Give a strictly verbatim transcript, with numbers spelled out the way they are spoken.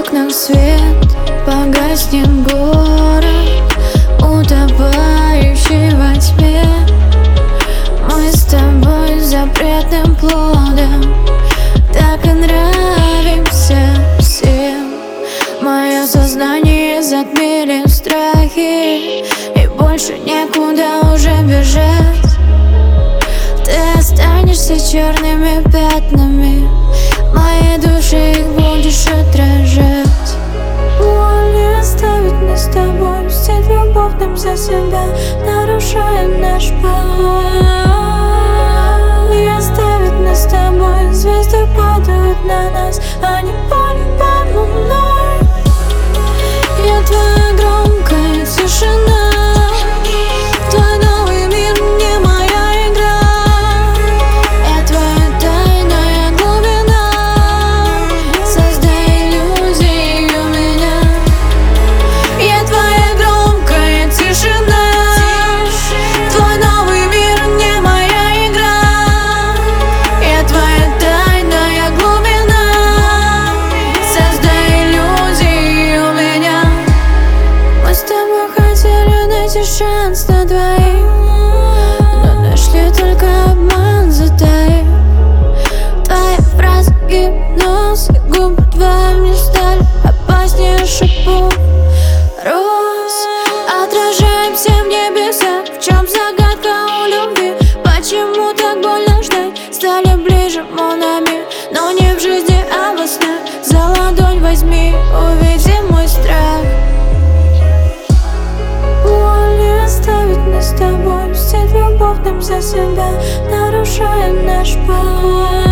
окнах свет, погаснет город, утопающий во тьме. Мы с тобой запретным плодом так и нравимся всем. Мое сознание затмили страхи, и больше некуда уже бежать. Ты останешься черными пятнами, моей душе их будешь отражать. Воли оставить нас с тобой, мстить любовь нам за себя, нарушая наш план. И оставить нас с тобой, звезды падают на нас, они пали под луной. Я твоя громкая тишина, твой новый мир не моя игра. Я твоя тайная глубина, создай иллюзии у меня. Я твоя громкая тишина, твой новый мир не моя игра. Я твоя тайная глубина, создай иллюзии у меня. Мы с тобой хотели найти шанс на двоих, но нашли только обман затаив. Твои фразы гипноз, и губы твоими стали опаснее шипов роз. Отражаемся в небесах, в чем загадка у любви? Почему так больно ждать? Стали ближе, монами, но не в жизни, а во снах. За ладонь возьми, увиди мой страх. Воли оставить нас с тобой, мстить любовь нам за себя, нарушая наш план.